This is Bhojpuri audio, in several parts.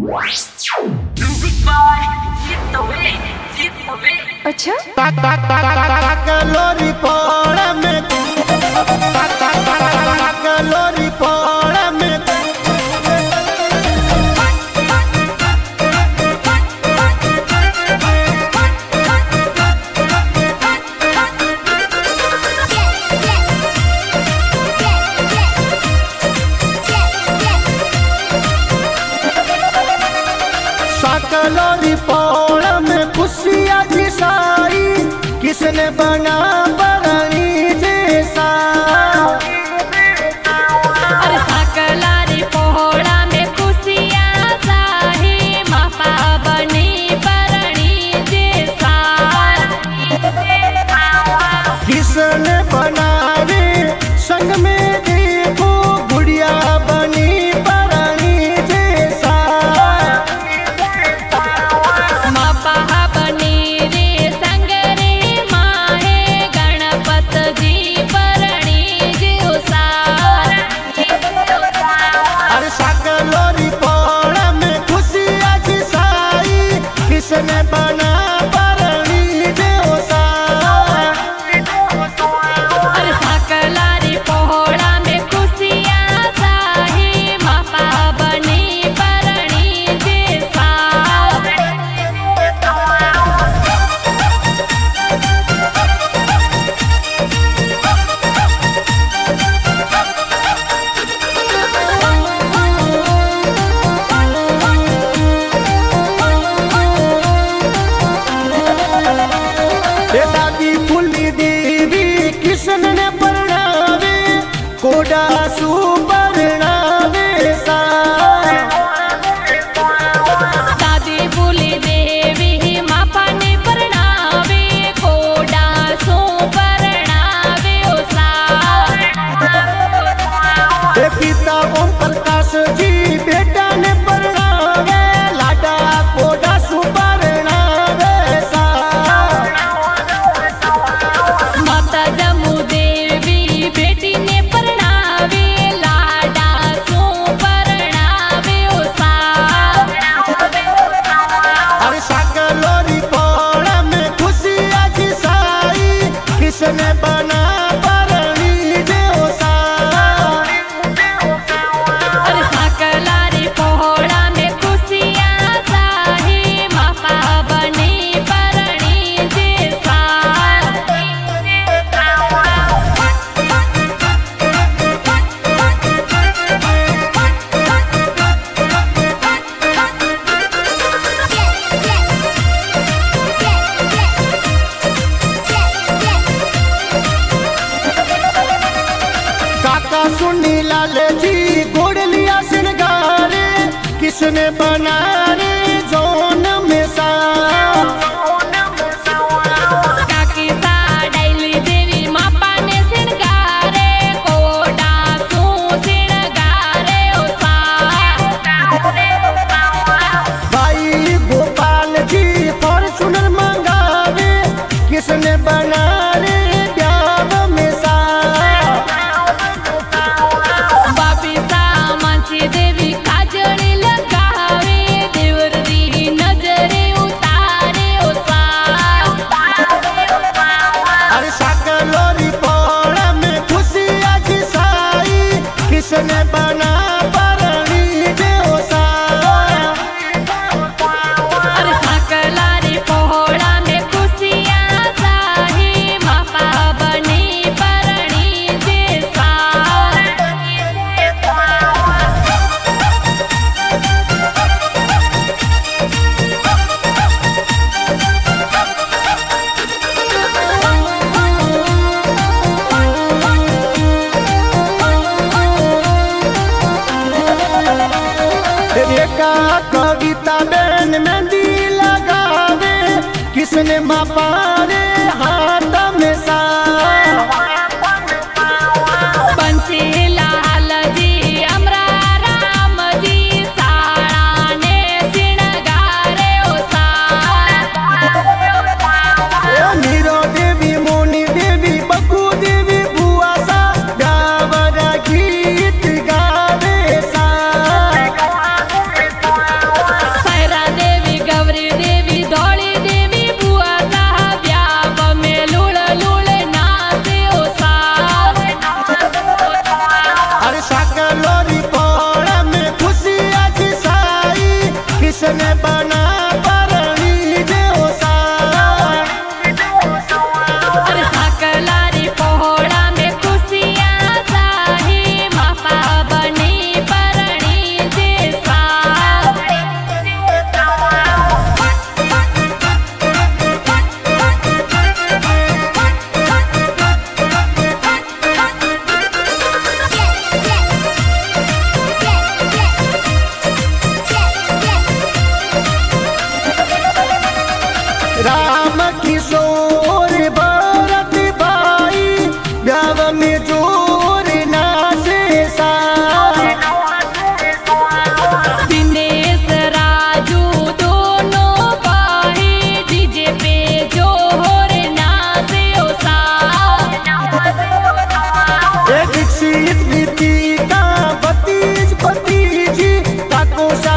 अच्छा कलोरी पौड़ा में कलोरी पौड़ा में कलोरी पौड़ा में खुशियाँ जिसाई किसने बना बरनी जैसा। अरे सकलारी पौड़ा में खुशियाँ साही मापा बनी बरनी जैसा। किसने बनावे संग में देखो गुड़िया बनी बरनी जैसा। मापा बनी रे संग रे माहे गणपत जी बरनी जैसा। अरे सकलोरी पौड़ा में खुशियाँ जिसाई किसने बना बरनी जैसा। अरे सकलारी पौड़ा में खुशियाँ साही मापा बनी बरनी जैसा। दादी फुली देवी किशन ने परणावे कोडा सुपरणावे सा। दादी बोली देवी मापा ने परणावे कोडा सो परणावे ओसा। पिता ओम प्रकाश जी बेटा ने परणावे लाडा कोडा सुपरणावे सा। माता जमू देवी बेटी ने परणावे लाडा सो परणावे ओसा। अरे सकलोरी पौड़ा में खुशियाँ जिसाई किसने बना बरनी जैसा। अरे सकलारी पौड़ा में खुशियाँ साही मापा बनी बरनी जैसा। काका सुनी लाल जी गोड़ लिया सिंगारे किसने बना रे जोन में सा। काकी साडैली देवी मापा ने सिंगारे कोडा सू सिंगारे ओसा। भाई गोपाल जी फॉर्चूनर मंगावे किसने बना रे ब्याह में सा। बापी सामांची देवी काजळी लगावे देवरी नजरे उतारे ओसा। अरे सकलोरी पौड़ा में खुशियाँ जिसाई किसने बना बरनी जैसा। अरे सकलारी पौड़ा में खुशियाँ साही मापा बनी बरनी जैसा। रेखा कविता बेन मेहंदी लगावे किसने मापा रे हाथ में सा। बंसी लाल जी अमरा राम जी साड़ा ने सिंगारे ओसा। नीरो देवी मोनी देवी बकू देवी बुआ सा गावरा गीत गावे सा।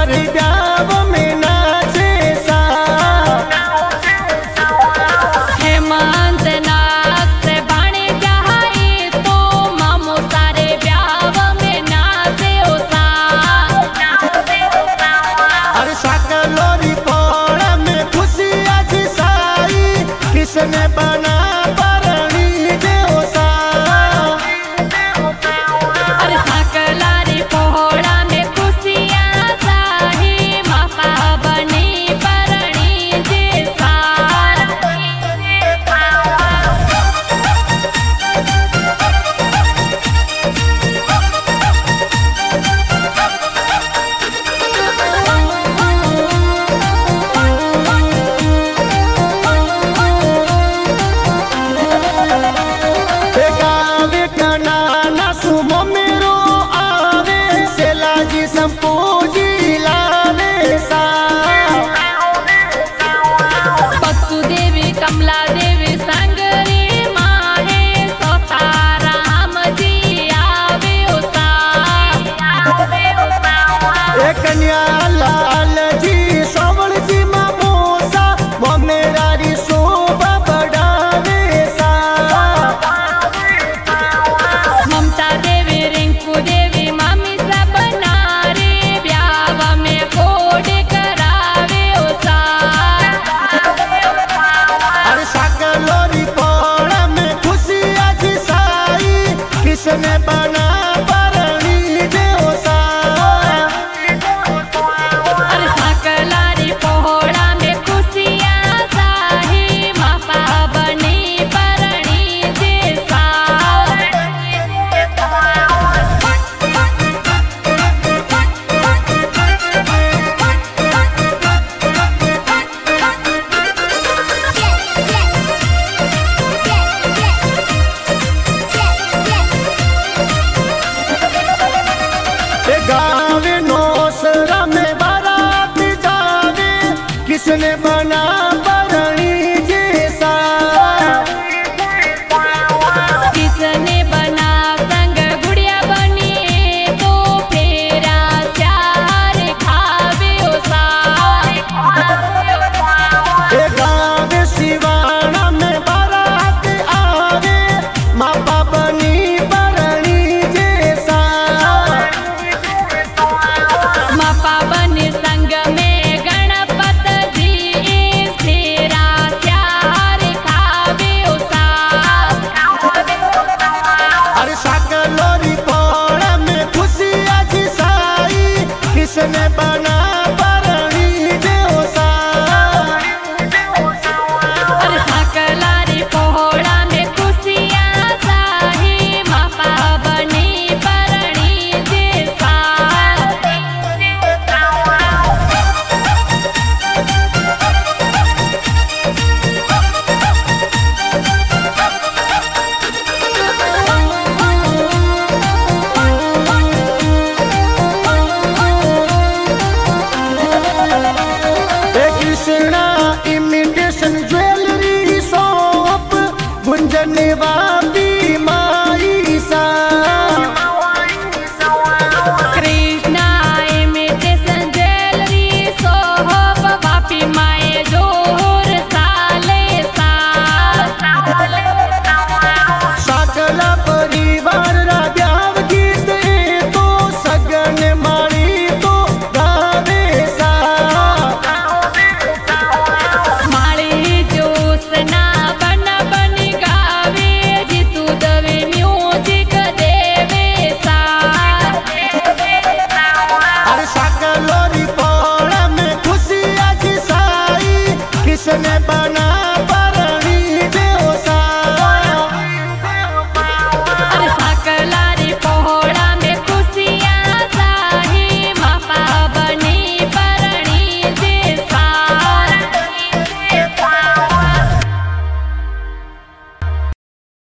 अरे जाव में नाचे सा हेमंत नाथ से बाणे जहाई तो मामो सारे ब्याव में नाचे ओसा अरे साकलोरी पोड़ा में खुशी आज साई किसने बना परणी देवसा अरे साकलारी पोहड़ा में खुशियाँ साही मापा बनी परणी जैसा गावे कनाना सुमो मेरो आवे सेलाजी संपूजी लावे सा पत्तू देवी कमला देवी संगरी माहे सोता राम जी आवे ओसा ए कन्या लाल जी सोवल जी मामोसा वो मेरा री शोभा बढ़ावे सा ममता देवी रिंकू देवी मामी सब नारे ब्याव में कोड करावे ओसा अरे साकलोरी पोड़ा में खुशी आज साई किसने बना परणी देवसा अरे साकलारी पोहड़ा में खुशियाँ साही मापा बनी परणी जैसा ए गावे नौसरा में बारात जावे किसने बना परणी जैसा किसने बना संग गुड़िया बनी तो फेरा चार खावे ओसा ए गावे शिवाना में बारात आवे मापा बनी परणी जैसा मापा बनी संग में गणपत जी फेरा चार खावे ओसा अरे साकलोरी पोड़ा में खुशी आज साई किसने बना